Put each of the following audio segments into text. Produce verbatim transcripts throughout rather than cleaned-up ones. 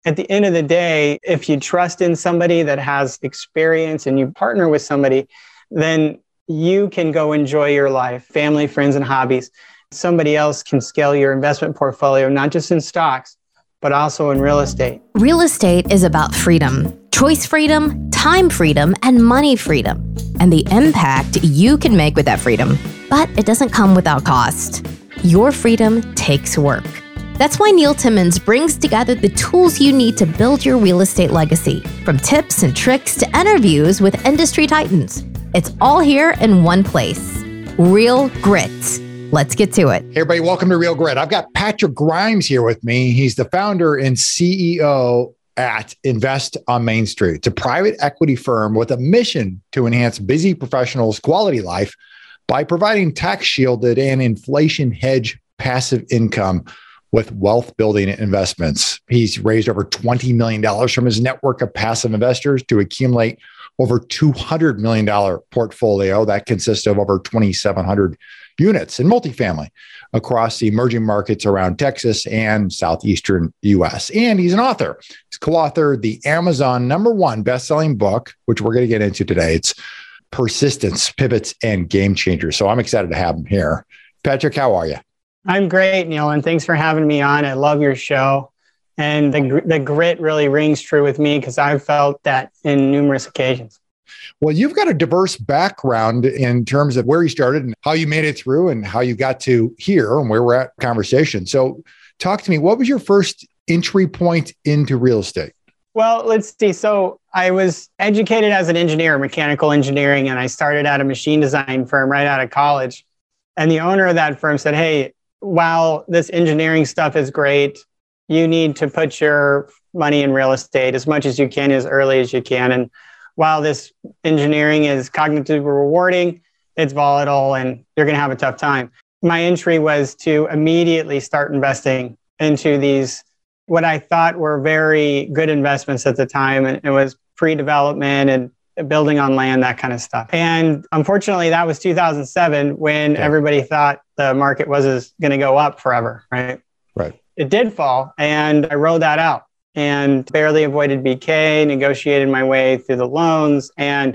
at the end of the day, if you trust in somebody that has experience and you partner with somebody, then you can go enjoy your life, family, friends, and hobbies. Somebody else can scale your investment portfolio, not just in stocks, but also in real estate. Real estate is about freedom, choice freedom, time freedom, and money freedom, and the impact you can make with that freedom. But it doesn't come without cost. Your freedom takes work. That's why Neil Timmons brings together the tools you need to build your real estate legacy, from tips and tricks to interviews with industry titans. It's all here in one place. Real Grit. Let's get to it. Hey, everybody, welcome to Real Grit. I've got Patrick Grimes here with me. He's the founder and C E O at Invest on Main Street. It's a private equity firm with a mission to enhance busy professionals' quality life by providing tax-shielded and inflation hedge passive income with wealth building investments. He's raised over twenty million dollars from his network of passive investors to accumulate over two hundred million dollars portfolio that consists of over twenty-seven hundred units in multifamily across the emerging markets around Texas and southeastern U S. And he's an author. He's co-authored the Amazon number one best-selling book, which we're going to get into today. It's Persistence, Pivots, and Game Changers. So I'm excited to have him here. Patrick, how are you? I'm great, Neil, and thanks for having me on. I love your show. And the, the grit really rings true with me because I've felt that in numerous occasions. Well, you've got a diverse background in terms of where you started and how you made it through and how you got to here and where we're at conversation. So talk to me, what was your first entry point into real estate? Well, let's see. So I was educated as an engineer, mechanical engineering, and I started at a machine design firm right out of college. And the owner of that firm said, hey, while this engineering stuff is great, you need to put your money in real estate as much as you can, as early as you can. And while this engineering is cognitively rewarding, it's volatile and you're going to have a tough time. My entry was to immediately start investing into these, what I thought were very good investments at the time. And it was pre-development and building on land, that kind of stuff. And unfortunately, that was two thousand seven when okay. everybody thought the market was going to go up forever, right? Right. It did fall, and I rode that out and barely avoided B K, negotiated my way through the loans, and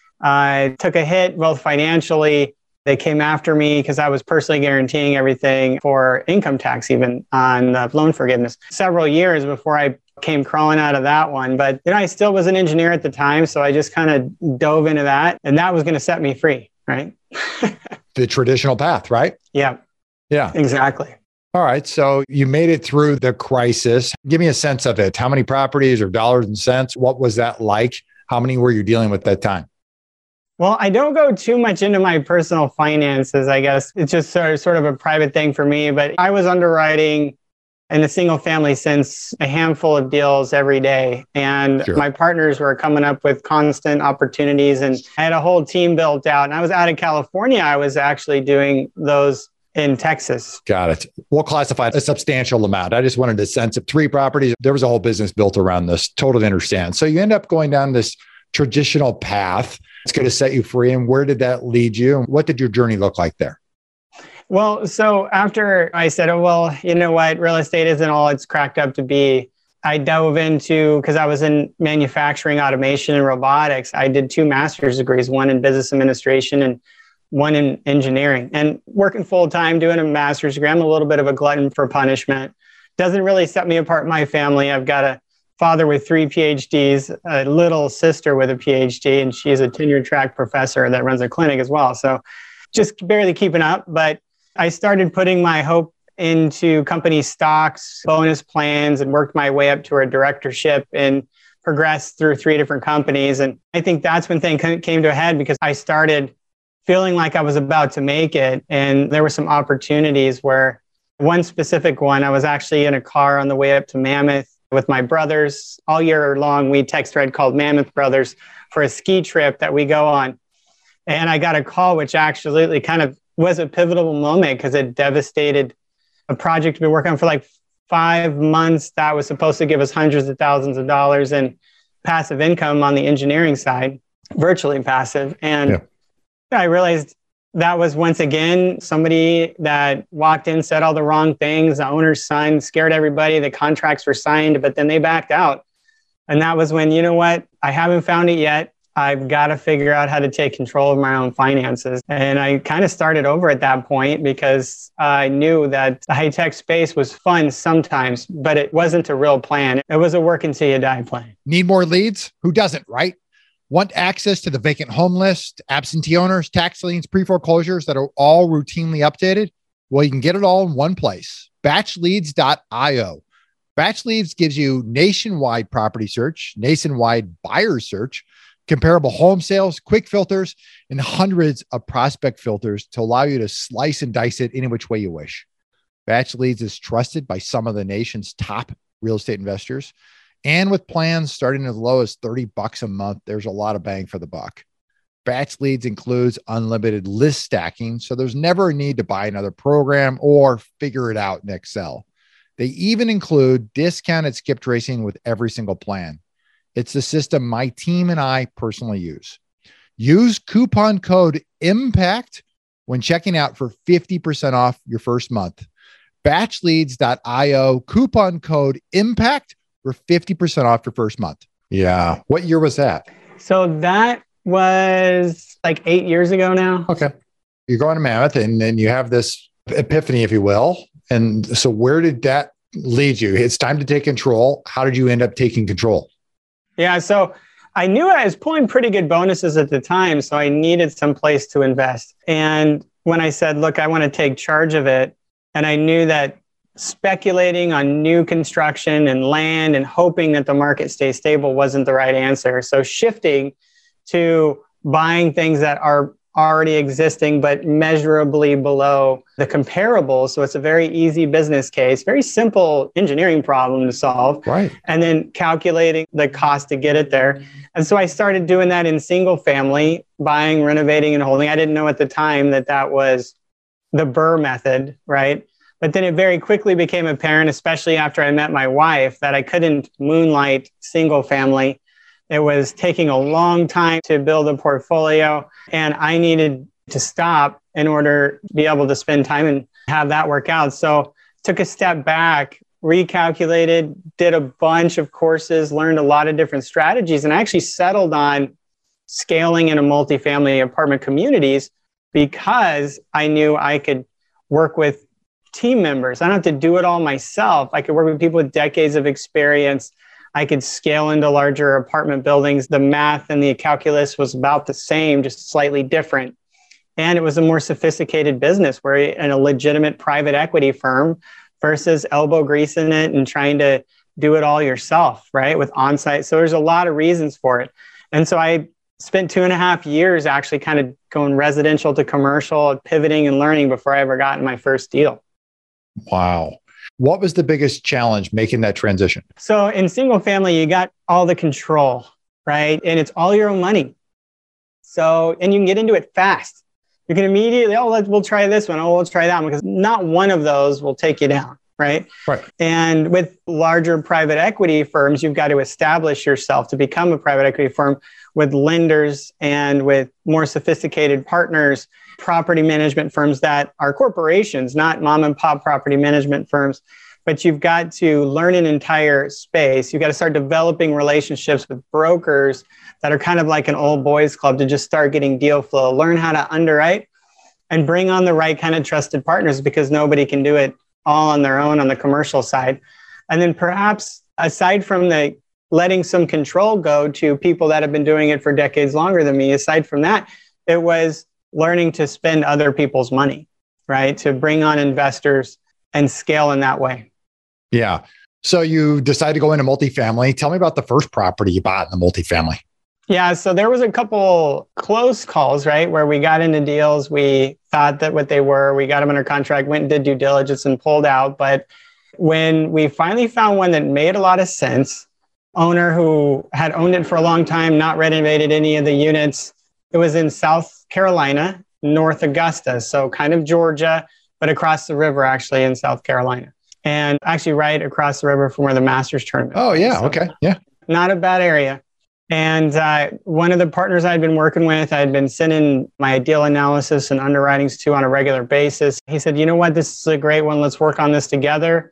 I took a hit both financially. They came after me because I was personally guaranteeing everything for income tax, even on uh, loan forgiveness. Several years before I came crawling out of that one. But you know, I still was an engineer at the time, so I just kind of dove into that, and that was going to set me free, right? The traditional path, right? Yeah. Yeah. Exactly. All right. So you made it through the crisis. Give me a sense of it. How many properties or dollars and cents? What was that like? How many were you dealing with at that time? Well, I don't go too much into my personal finances, I guess. It's just sort of, sort of a private thing for me. But I was underwriting in a single family since a handful of deals every day. And sure. my partners were coming up with constant opportunities. And I had a whole team built out. And I was out of California. I was actually doing those in Texas. Got it. We'll classify a substantial amount. I just wanted a sense of three properties. There was a whole business built around this. Totally understand. So you end up going down this traditional path. It's going to set you free. And where did that lead you? And what did your journey look like there? Well, so after I said, oh, well, you know what, real estate isn't all it's cracked up to be, I dove into, because I was in manufacturing, automation, and robotics. I did two master's degrees, one in business administration and one in engineering. And working full time, doing a master's degree, I'm a little bit of a glutton for punishment. Doesn't really set me apart in my family. I've got a father with three P H Ds, a little sister with a P H D, and she's a tenure track professor that runs a clinic as well. So just barely keeping up. But I started putting my hope into company stocks, bonus plans, and worked my way up to a directorship and progressed through three different companies. And I think that's when things came to a head because I started feeling like I was about to make it. And there were some opportunities where one specific one, I was actually in a car on the way up to Mammoth with my brothers. All year long, we text thread called Mammoth Brothers for a ski trip that we go on. And I got a call, which absolutely kind of was a pivotal moment because it devastated a project we've been working on for like five months that was supposed to give us hundreds of thousands of dollars in passive income on the engineering side, virtually passive. And yeah. I realized that was once again somebody that walked in, said all the wrong things. The owner's son scared everybody. The contracts were signed, but then they backed out. And that was when, you know what, I haven't found it yet. I've got to figure out how to take control of my own finances. And I kind of started over at that point because I knew that the high-tech space was fun sometimes, but it wasn't a real plan. It was a work until you die plan. Need more leads? Who doesn't, right? Want access to the vacant home list, absentee owners, tax liens, pre-foreclosures that are all routinely updated? Well, you can get it all in one place, batch leads dot io. Batch Leads gives you nationwide property search, nationwide buyer search, comparable home sales, quick filters, and hundreds of prospect filters to allow you to slice and dice it any which way you wish. Batch Leads is trusted by some of the nation's top real estate investors. And with plans starting as low as thirty bucks a month, there's a lot of bang for the buck. Batch Leads includes unlimited list stacking, so there's never a need to buy another program or figure it out in Excel. They even include discounted skip tracing with every single plan. It's the system my team and I personally use. Use coupon code IMPACT when checking out for fifty percent off your first month. batch leads dot io, coupon code IMPACT for fifty percent off your first month. Yeah. What year was that? So that was like eight years ago now. Okay. You're going to Mammoth and then you have this epiphany, if you will. And so where did that lead you? It's time to take control. How did you end up taking control? Yeah. So I knew I was pulling pretty good bonuses at the time. So I needed some place to invest. And when I said, look, I want to take charge of it. And I knew that speculating on new construction and land and hoping that the market stays stable wasn't the right answer. So shifting to buying things that are already existing, but measurably below the comparables. So it's a very easy business case, very simple engineering problem to solve. Right. And then calculating the cost to get it there. And so I started doing that in single family, buying, renovating, and holding. I didn't know at the time that that was the Burr method, right? But then it very quickly became apparent, especially after I met my wife, that I couldn't moonlight single family. It was taking a long time to build a portfolio, and I needed to stop in order to be able to spend time and have that work out. So took a step back, recalculated, did a bunch of courses, learned a lot of different strategies, and I actually settled on scaling in a multifamily apartment communities because I knew I could work with team members. I don't have to do it all myself. I could work with people with decades of experience. I could scale into larger apartment buildings. The math and the calculus was about the same, just slightly different. And it was a more sophisticated business where in a legitimate private equity firm versus elbow grease in it and trying to do it all yourself, right? With on-site. So there's a lot of reasons for it. And so I spent two and a half years actually kind of going residential to commercial, pivoting and learning before I ever got in my first deal. Wow. What was the biggest challenge making that transition? So in single family, you got all the control, right? And it's all your own money. So, and you can get into it fast. You can immediately, oh, let's, we'll try this one. Oh, we'll try that one, because not one of those will take you down, right? Right. And with larger private equity firms, you've got to establish yourself to become a private equity firm with lenders and with more sophisticated partners, property management firms that are corporations, not mom and pop property management firms. But you've got to learn an entire space. You've got to start developing relationships with brokers that are kind of like an old boys club to just start getting deal flow, learn how to underwrite and bring on the right kind of trusted partners, because nobody can do it all on their own on the commercial side. And then perhaps aside from the letting some control go to people that have been doing it for decades longer than me, aside from that, it was learning to spend other people's money, right? To bring on investors and scale in that way. Yeah. So you decided to go into multifamily. Tell me about the first property you bought in the multifamily. Yeah. So there was a couple close calls, right? Where we got into deals. We thought that what they were, we got them under contract, went and did due diligence and pulled out. But when we finally found one that made a lot of sense, owner who had owned it for a long time, not renovated any of the units, it was in South Carolina, North Augusta. So kind of Georgia, but across the river, actually in South Carolina. And actually right across the river from where the Masters tournament. Oh, yeah. So okay. Yeah. Not a bad area. And uh, one of the partners I'd been working with, I'd been sending my deal analysis and underwritings to on a regular basis. He said, you know what, this is a great one. Let's work on this together.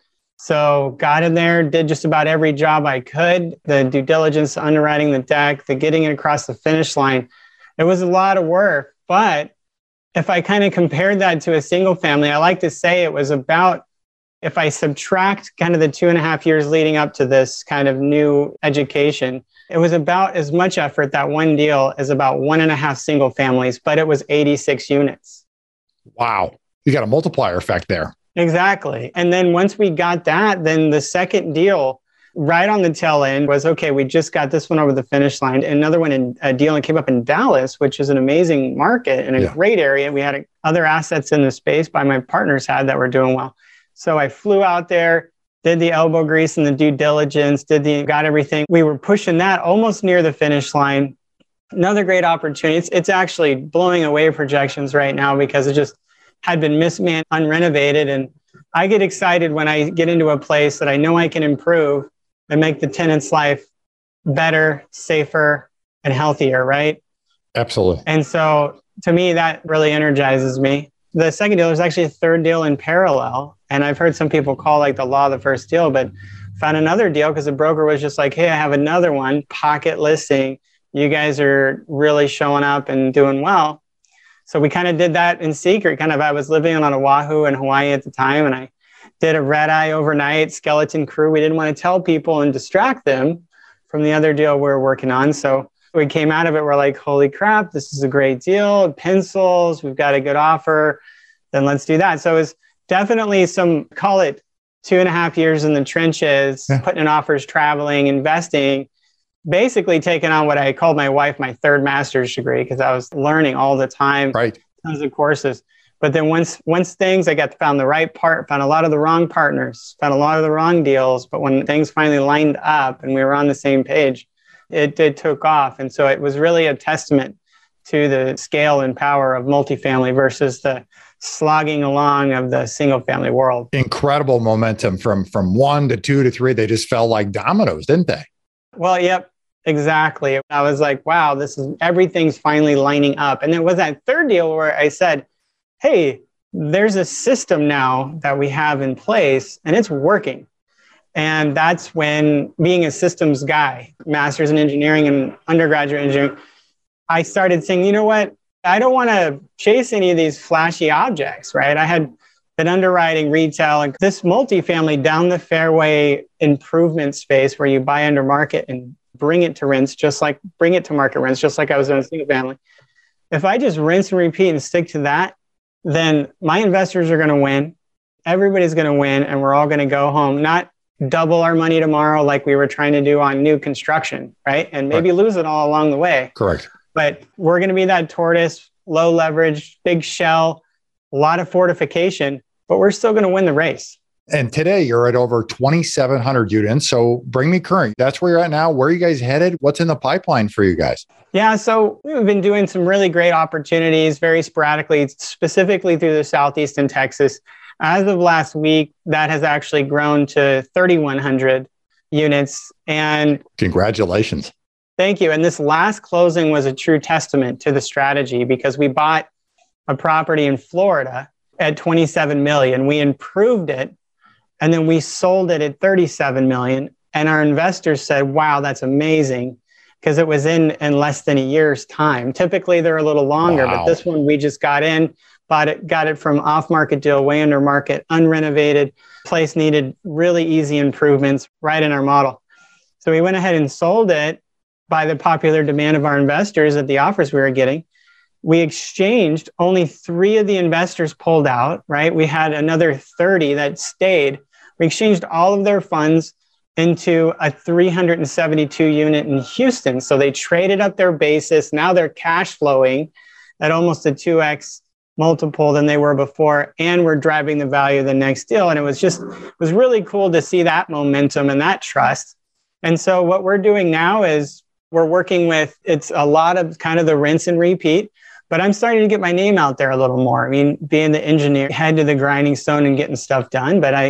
So got in there, did just about every job I could, the due diligence, underwriting the deck, the getting it across the finish line. It was a lot of work. But if I kind of compared that to a single family, I like to say it was about, if I subtract kind of the two and a half years leading up to this kind of new education, it was about as much effort, that one deal, as about one and a half single families, but it was eighty-six units. Wow. You got a multiplier effect there. Exactly. And then once we got that, then the second deal right on the tail end was, okay, we just got this one over the finish line. Another one, in a deal that came up in Dallas, which is an amazing market and a yeah. great area. We had other assets in the space by my partners had that were doing well. So I flew out there, did the elbow grease and the due diligence, did the, got everything. We were pushing that almost near the finish line. Another great opportunity. It's, it's actually blowing away projections right now because it just had been mismanaged, unrenovated. And I get excited when I get into a place that I know I can improve and make the tenant's life better, safer, and healthier, right? Absolutely. And so to me, that really energizes me. The second deal is actually a third deal in parallel. And I've heard some people call like the law of the first deal, but found another deal because the broker was just like, hey, I have another one, pocket listing. You guys are really showing up and doing well. So we kind of did that in secret. Kind of, I was living on Oahu in Hawaii at the time, and I did a red eye overnight, skeleton crew. We didn't want to tell people and distract them from the other deal we were working on. So we came out of it, we're like, holy crap, this is a great deal. Pencils, we've got a good offer. Then let's do that. So it was definitely some, call it two and a half years in the trenches, yeah. putting in offers, traveling, investing, basically taking on what I called my wife my third master's degree because I was learning all the time, right? Tons of courses. But then once once things, I got to found the right part, found a lot of the wrong partners, found a lot of the wrong deals. But when things finally lined up and we were on the same page, it did took off. And so it was really a testament to the scale and power of multifamily versus the slogging along of the single family world. Incredible momentum from from one to two to three. They just fell like dominoes, didn't they? Well, yep. Exactly. I was like, wow, this is everything's finally lining up. And it was that third deal where I said, hey, there's a system now that we have in place and it's working. And that's when, being a systems guy, master's in engineering and undergraduate engineering, I started saying, you know what? I don't want to chase any of these flashy objects, right? I had been underwriting retail and this multifamily down the fairway improvement space where you buy under market and bring it to rents, just like bring it to market rents, just like I was in a single family. If I just rinse and repeat and stick to that, then my investors are going to win. Everybody's going to win. And we're all going to go home, not double our money tomorrow like we were trying to do on new construction, right? And maybe right. lose it all along the way. Correct. But we're going to be that tortoise, low leverage, big shell, a lot of fortification, but we're still going to win the race. And today you're at over twenty-seven hundred units. So bring me current. That's where you're at now. Where are you guys headed? What's in the pipeline for you guys? Yeah, so we've been doing some really great opportunities very sporadically, specifically through the Southeast and Texas. As of last week, that has actually grown to thirty-one hundred units. And congratulations. Thank you. And this last closing was a true testament to the strategy because we bought a property in Florida at twenty-seven million. We improved it. And then we sold it at thirty-seven million. And our investors said, wow, that's amazing. Because it was in in less than a year's time. Typically, they're a little longer, wow. But this one we just got in, bought it, got it from off-market deal, way under market, unrenovated. Place needed really easy improvements right in our model. So we went ahead and sold it by the popular demand of our investors at the offers we were getting. We exchanged, only three of the investors pulled out, right? We had another thirty that stayed. We exchanged all of their funds into a three hundred seventy-two unit in Houston. So they traded up their basis. Now they're cash flowing at almost a two X multiple than they were before. And we're driving the value of the next deal. And it was just, it was really cool to see that momentum and that trust. And so what we're doing now is we're working with, it's a lot of kind of the rinse and repeat, but I'm starting to get my name out there a little more. I mean, being the engineer, head to the grinding stone and getting stuff done, but I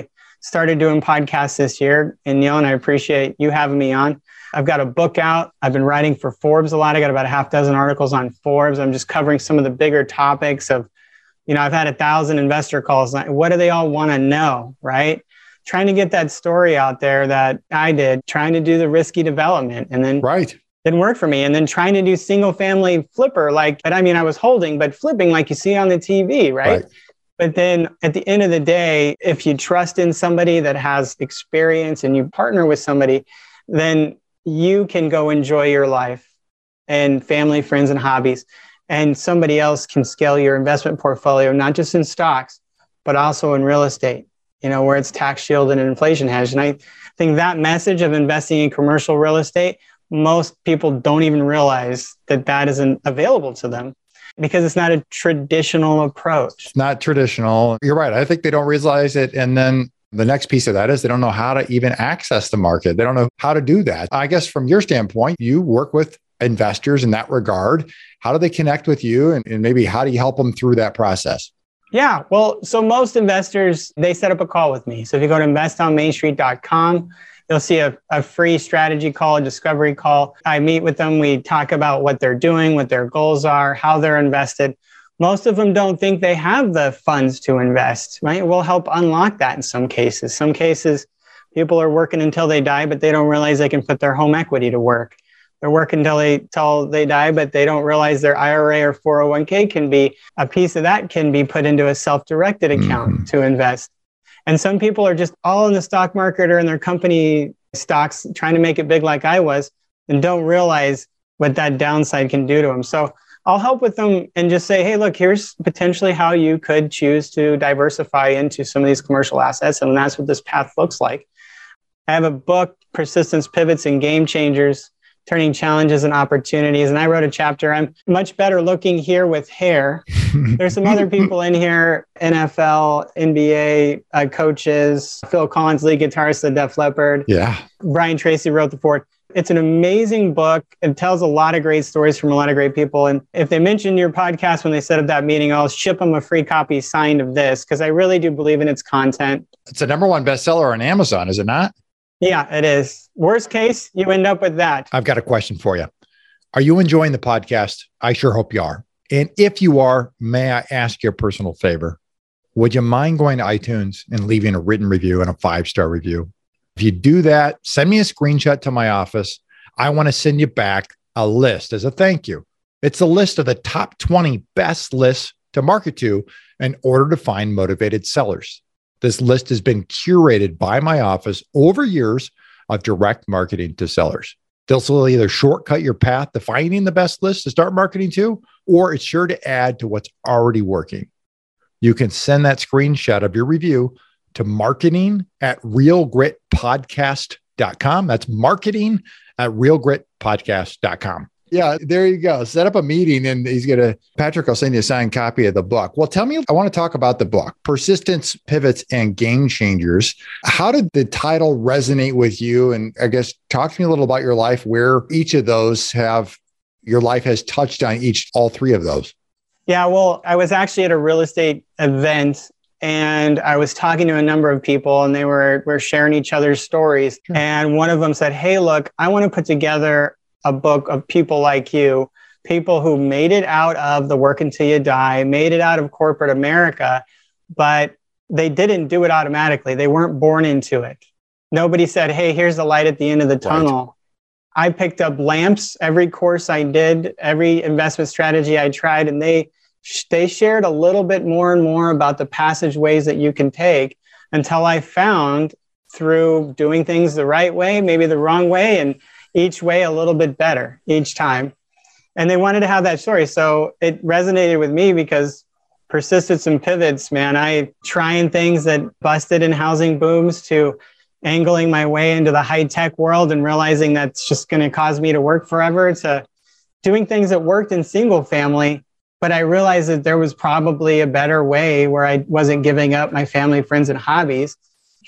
started doing podcasts this year. And Neil, and I appreciate you having me on. I've got a book out. I've been writing for Forbes a lot. I got about a half dozen articles on Forbes. I'm just covering some of the bigger topics of, you know, I've had a thousand investor calls. What do they all want to know, right? Trying to get that story out there that I did, trying to do the risky development, and then right. didn't work for me. And then trying to do single family flipper, like, but I mean, I was holding, but flipping like you see on the T V, right? right? But then at the end of the day, if you trust in somebody that has experience and you partner with somebody, then you can go enjoy your life and family, friends, and hobbies. And somebody else can scale your investment portfolio, not just in stocks, but also in real estate, you know, where it's tax shielded and inflation hedged. And I think that message of investing in commercial real estate, most people don't even realize that that isn't available to them because it's not a traditional approach. It's not traditional. You're right. I think they don't realize it. And then the next piece of that is they don't know how to even access the market. They don't know how to do that. I guess from your standpoint, you work with investors in that regard. How do they connect with you? And, and maybe how do you help them through that process? Yeah, well, so most investors, they set up a call with me. So if you go to invest on main street dot com, you'll see a, a free strategy call, a discovery call. I meet with them. We talk about what they're doing, what their goals are, how they're invested. Most of them don't think they have the funds to invest, right? We'll help unlock that in some cases. Some cases, people are working until they die, but they don't realize they can put their home equity to work. They're working until they, till they die, but they don't realize their I R A or four oh one k can be, a piece of that can be put into a self-directed account mm-hmm. to invest. And some people are just all in the stock market or in their company stocks trying to make it big like I was and don't realize what that downside can do to them. So I'll help with them and just say, hey, look, here's potentially how you could choose to diversify into some of these commercial assets. And that's what this path looks like. I have a book, Persistence, Pivots, and Game Changers, Turning Challenges and Opportunities. And I wrote a chapter. I'm much better looking here with hair. There's some other people in here, N F L, N B A uh, coaches, Phil Collins, lead guitarist of Def Leppard. Yeah. Brian Tracy wrote the Ford. It's an amazing book. It tells a lot of great stories from a lot of great people. And if they mention your podcast when they set up that meeting, I'll ship them a free copy signed of this because I really do believe in its content. It's a number one bestseller on Amazon, is it not? Yeah, it is. Worst case, you end up with that. I've got a question for you. Are you enjoying the podcast? I sure hope you are. And if you are, may I ask you a personal favor? Would you mind going to iTunes and leaving a written review and a five-star review? If you do that, send me a screenshot to my office. I want to send you back a list as a thank you. It's a list of the top twenty best lists to market to in order to find motivated sellers. This list has been curated by my office over years of direct marketing to sellers. This will either shortcut your path to finding the best list to start marketing to, or it's sure to add to what's already working. You can send that screenshot of your review to marketing at real grit podcast dot com. That's marketing at real grit podcast dot com. Yeah, there you go. Set up a meeting and he's going to, Patrick will send you a signed copy of the book. Well, tell me, I want to talk about the book, Persistence, Pivots, and Game Changers. How did the title resonate with you? And I guess talk to me a little about your life, where each of those have, your life has touched on each, all three of those. Yeah, well, I was actually at a real estate event and I was talking to a number of people and they were, were sharing each other's stories. Sure. And one of them said, hey, look, I want to put together a book of people like you, people who made it out of the work until you die, made it out of corporate America, but they didn't do it automatically. They weren't born into it. Nobody said, hey, here's the light at the end of the tunnel. Right. I picked up lamps every course I did, every investment strategy I tried, and they they shared a little bit more and more about the passageways that you can take until I found, through doing things the right way, maybe the wrong way, and each way a little bit better each time. And they wanted to have that story. So it resonated with me because persistence and pivots, man, I trying things that busted in housing booms to angling my way into the high tech world and realizing that's just going to cause me to work forever, to doing things that worked in single family. But I realized that there was probably a better way where I wasn't giving up my family, friends, and hobbies,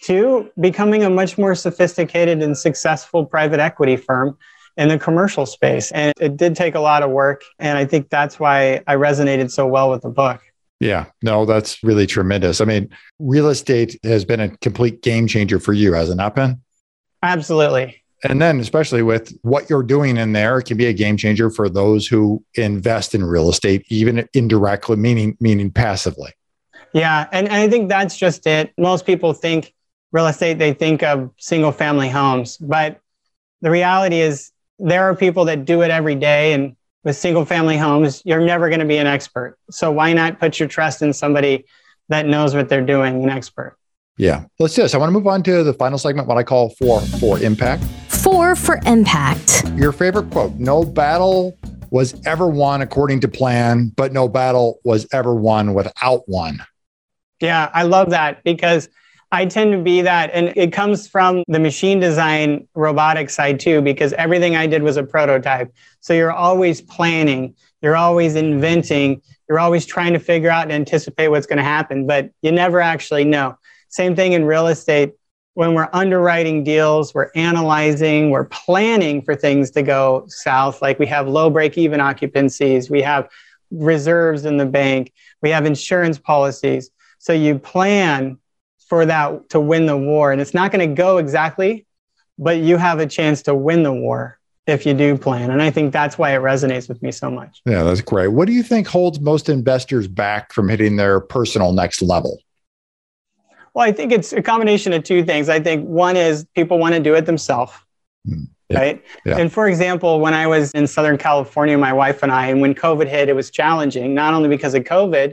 to becoming a much more sophisticated and successful private equity firm in the commercial space. And it did take a lot of work. And I think that's why I resonated so well with the book. Yeah, no, that's really tremendous. I mean, real estate has been a complete game changer for you, has it not been? Absolutely. And then especially with what you're doing in there, it can be a game changer for those who invest in real estate, even indirectly, meaning meaning passively. Yeah. And, and I think that's just it. Most people think real estate, they think of single family homes, but the reality is there are people that do it every day. And with single family homes, you're never going to be an expert. So why not put your trust in somebody that knows what they're doing, an expert? Yeah. Let's do this. I want to move on to the final segment, what I call four for impact. Four for impact. Your favorite quote: no battle was ever won according to plan, but no battle was ever won without one. Yeah, I love that because I tend to be that. And it comes from the machine design robotic side too, because everything I did was a prototype. So you're always planning, you're always inventing, you're always trying to figure out and anticipate what's going to happen, but you never actually know. Same thing in real estate. When we're underwriting deals, we're analyzing, we're planning for things to go south. Like we have low break-even occupancies, we have reserves in the bank, we have insurance policies. So you plan for that to win the war. And it's not going to go exactly, but you have a chance to win the war if you do plan. And I think that's why it resonates with me so much. Yeah, that's great. What do you think holds most investors back from hitting their personal next level? Well, I think it's a combination of two things. I think one is people want to do it themselves, mm, yeah, right? Yeah. And for example, when I was in Southern California, my wife and I, and when COVID hit, it was challenging, not only because of COVID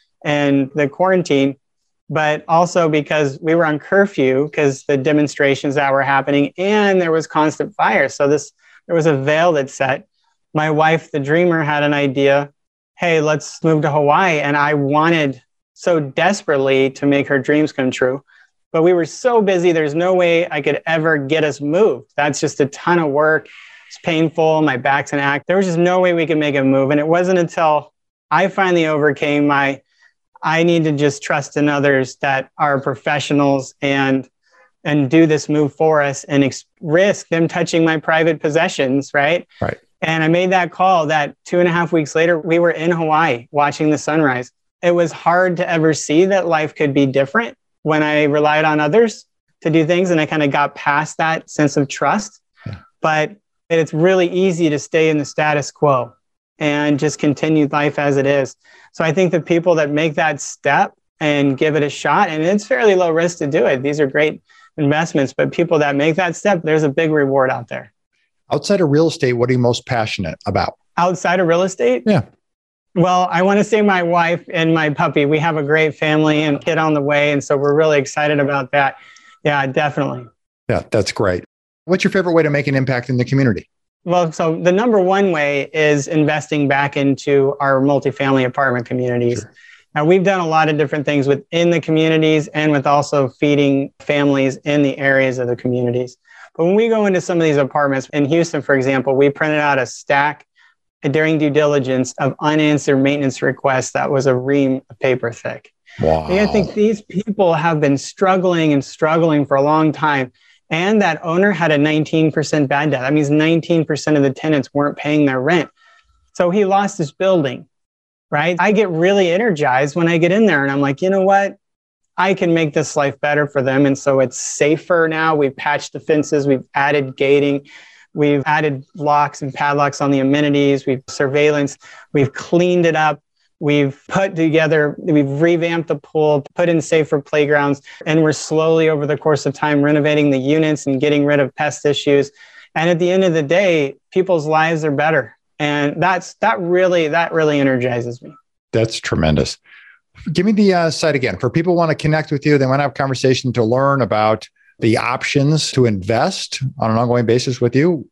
and the quarantine, but also because we were on curfew because the demonstrations that were happening and there was constant fire. So this, there was a veil that set. My wife, the dreamer, had an idea. Hey, let's move to Hawaii. And I wanted so desperately to make her dreams come true. But we were so busy, there's no way I could ever get us moved. That's just a ton of work. It's painful. My back's an act. There was just no way we could make a move. And it wasn't until I finally overcame my, I need to just trust in others that are professionals and and do this move for us and ex- risk them touching my private possessions, right? Right. And I made that call that two and a half weeks later, we were in Hawaii watching the sunrise. It was hard to ever see that life could be different when I relied on others to do things. And I kind of got past that sense of trust. Yeah. But it's really easy to stay in the status quo and just continue life as it is. So I think the people that make that step and give it a shot, and it's fairly low risk to do it. These are great investments, but people that make that step, there's a big reward out there. Outside of real estate, what are you most passionate about? Outside of real estate? Yeah. Well, I want to say my wife and my puppy. We have a great family and kid on the way. And so we're really excited about that. Yeah, definitely. Yeah, that's great. What's your favorite way to make an impact in the community? Well, so the number one way is investing back into our multifamily apartment communities. Sure. Now, we've done a lot of different things within the communities and with also feeding families in the areas of the communities. But when we go into some of these apartments, in Houston, for example, we printed out a stack during due diligence of unanswered maintenance requests that was a ream of paper thick. Wow. And I think these people have been struggling and struggling for a long time. And that owner had a nineteen percent bad debt. That means nineteen percent of the tenants weren't paying their rent. So he lost his building, right? I get really energized when I get in there and I'm like, you know what? I can make this life better for them. And so it's safer now. We've patched the fences. We've added gating. We've added locks and padlocks on the amenities. We've surveillance. We've cleaned it up. We've put together, we've revamped the pool, put in safer playgrounds, and we're slowly over the course of time renovating the units and getting rid of pest issues. And at the end of the day, people's lives are better. And that's that really, that really energizes me. That's tremendous. Give me the uh, site again. For people who want to connect with you, they want to have a conversation to learn about the options to invest on an ongoing basis with you.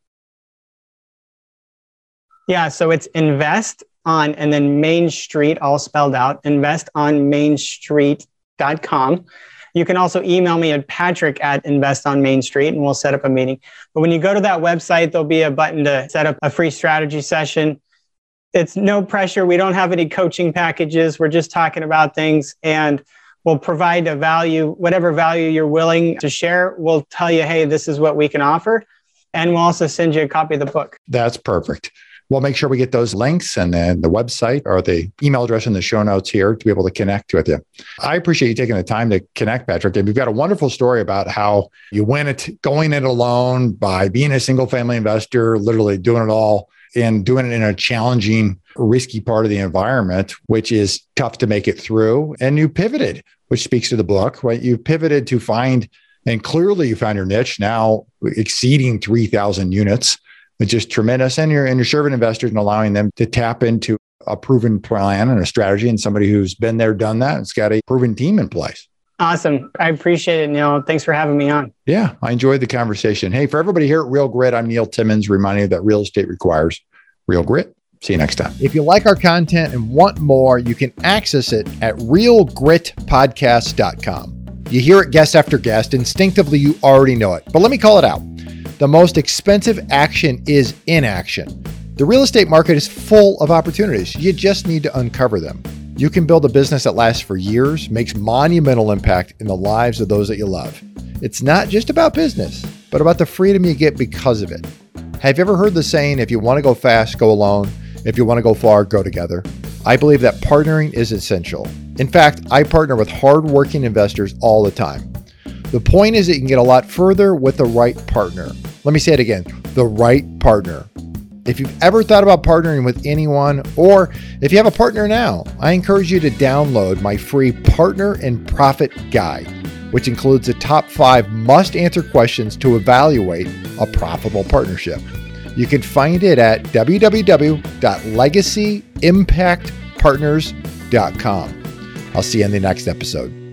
Yeah, so it's invest on, and then Main Street, all spelled out, invest on main street dot com. You can also email me at patrick at invest on main street and we'll set up a meeting. But when you go to that website, there'll be a button to set up a free strategy session. It's no pressure. We don't have any coaching packages. We're just talking about things, and we'll provide a value, whatever value you're willing to share. We'll tell you, hey, this is what we can offer. And we'll also send you a copy of the book. That's perfect. we'll make sure we get those links and then the website or the email address in the show notes here to be able to connect with you. I appreciate you taking the time to connect, Patrick. And we've got a wonderful story about how you win it going it alone by being a single family investor, literally doing it all and doing it in a challenging, risky part of the environment, which is tough to make it through. And you pivoted, which speaks to the book, right? You pivoted to find, and clearly you found your niche now exceeding three thousand units, which is tremendous. And you're, and you're serving investors and allowing them to tap into a proven plan and a strategy and somebody who's been there, done that. It's got a proven team in place. Awesome. I appreciate it, Neil. Thanks for having me on. Yeah, I enjoyed the conversation. Hey, for everybody here at Real Grit, I'm Neil Timmons, reminding you that real estate requires real grit. See you next time. If you like our content and want more, you can access it at real grit podcast dot com. You hear it guest after guest. Instinctively, you already know it. But let me call it out. The most expensive action is inaction. The real estate market is full of opportunities. You just need to uncover them. You can build a business that lasts for years, makes monumental impact in the lives of those that you love. It's not just about business, but about the freedom you get because of it. Have you ever heard the saying, if you want to go fast, go alone. If you want to go far, go together. I believe that partnering is essential. In fact, I partner with hardworking investors all the time. The point is that you can get a lot further with the right partner. Let me say it again, the right partner. If you've ever thought about partnering with anyone, or if you have a partner now, I encourage you to download my free Partner and Profit Guide, which includes the top five must-answer questions to evaluate a profitable partnership. You can find it at w w w dot legacy impact partners dot com. I'll see you in the next episode.